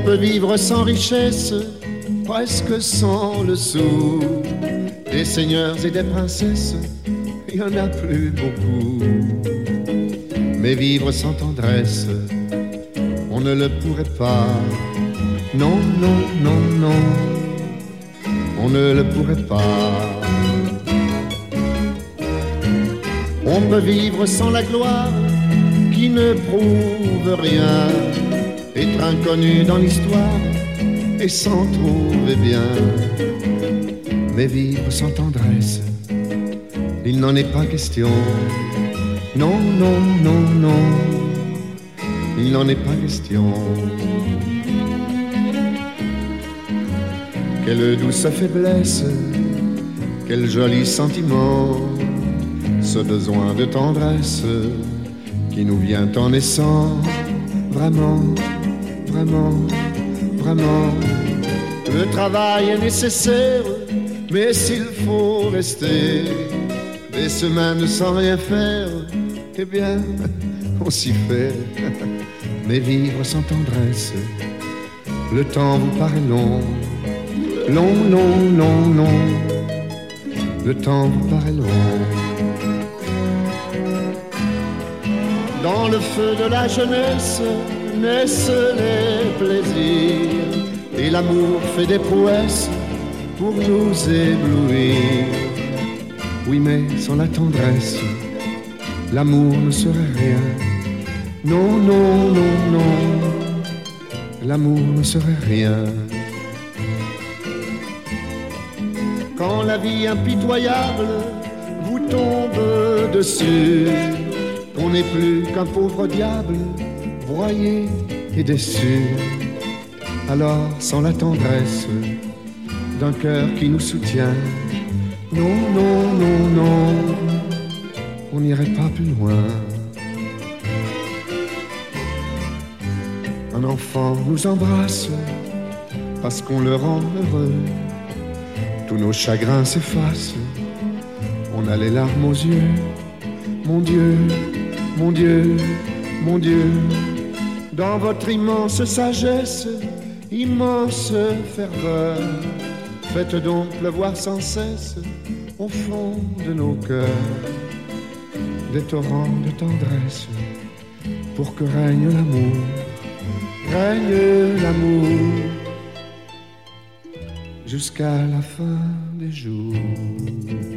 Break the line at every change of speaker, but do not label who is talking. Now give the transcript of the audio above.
peut vivre sans richesse, presque sans le sou. Des seigneurs et des princesses, il y en a plus beaucoup. Mais vivre sans tendresse, on ne le pourrait pas. Non, non, non, non, on ne le pourrait pas. On peut vivre sans la gloire qui ne prouve rien, être inconnu dans l'histoire et s'en trouver bien. Mais vivre sans tendresse, il n'en est pas question. Non, non, non, non, il n'en est pas question. Quelle douce faiblesse, quel joli sentiment, ce besoin de tendresse qui nous vient en naissant. Vraiment, vraiment, vraiment. Le travail est nécessaire, mais s'il faut rester des semaines sans rien faire, eh bien, on s'y fait. Mais vivre sans tendresse, le temps vous paraît long. Long, long, long, long, le temps vous paraît long. Dans le feu de la jeunesse naissent les plaisirs, et l'amour fait des prouesses pour nous éblouir. Oui, mais sans la tendresse, l'amour ne serait rien. Non, non, non, non, l'amour ne serait rien. Quand la vie impitoyable vous tombe dessus, on n'est plus qu'un pauvre diable, broyé et déçu. Alors, sans la tendresse d'un cœur qui nous soutient, non, non, non, non, on n'irait pas plus loin. Un enfant nous embrasse parce qu'on le rend heureux. Tous nos chagrins s'effacent, on a les larmes aux yeux. Mon Dieu, mon Dieu, mon Dieu, dans votre immense sagesse, immense ferveur, faites donc pleuvoir sans cesse au fond de nos cœurs des torrents de tendresse, pour que règne l'amour, règne l'amour, jusqu'à la fin des jours.